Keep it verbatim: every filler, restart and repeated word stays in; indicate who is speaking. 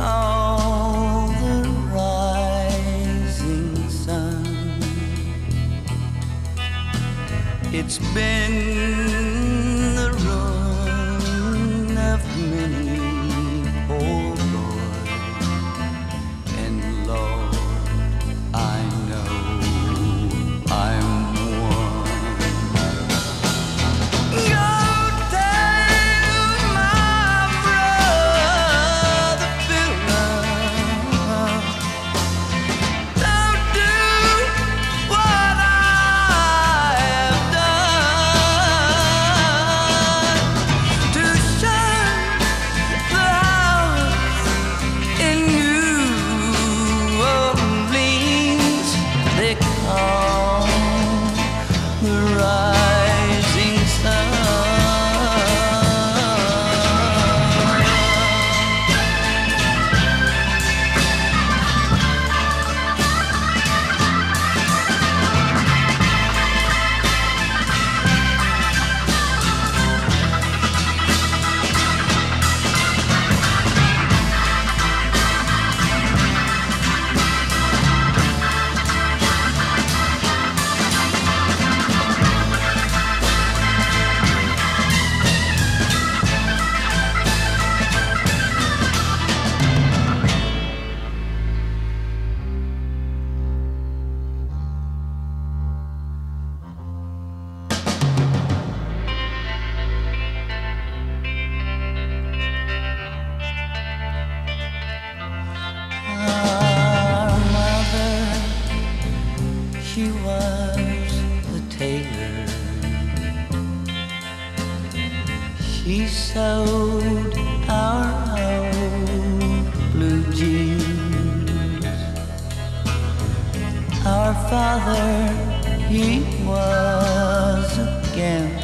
Speaker 1: call the rising sun. It's been the ruin of many poor boys, and Lord, I know I'm one. Go tell my brother Philip, don't do what I have done to shine the house in New Orleans. They call the rising sun. Our mother, she was the tailor. She sewed our old blue jeans. Our father, he was a gambler.